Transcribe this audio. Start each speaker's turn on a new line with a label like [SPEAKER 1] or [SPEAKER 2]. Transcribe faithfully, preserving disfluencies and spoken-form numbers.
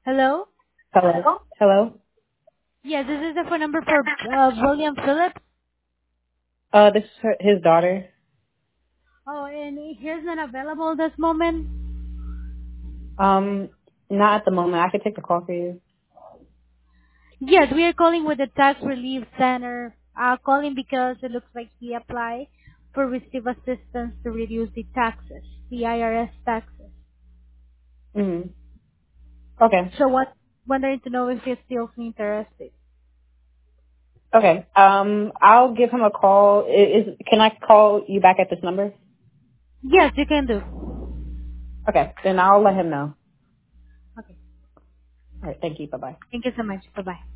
[SPEAKER 1] Hello?
[SPEAKER 2] Hello? Hello?
[SPEAKER 1] Yes, this is the phone number for uh, William Phillips.
[SPEAKER 2] Uh, this is her, his daughter.
[SPEAKER 1] Oh, and he's not available this moment.
[SPEAKER 2] Um, not at the moment. I could take the call for you.
[SPEAKER 1] Yes, we are calling with the Tax Relief Center. Uh, calling because it looks like he applied for receive assistance to reduce the taxes, the I R S taxes.
[SPEAKER 2] Mm-hmm. Okay.
[SPEAKER 1] So what, wondering to know if he's still interested.
[SPEAKER 2] Okay. Um, I'll give him a call. Is, is can I call you back at this number?
[SPEAKER 1] Yes, you can do.
[SPEAKER 2] Okay. Then I'll let him know.
[SPEAKER 1] Okay.
[SPEAKER 2] All right. Thank you. Bye bye.
[SPEAKER 1] Thank you so much. Bye-bye.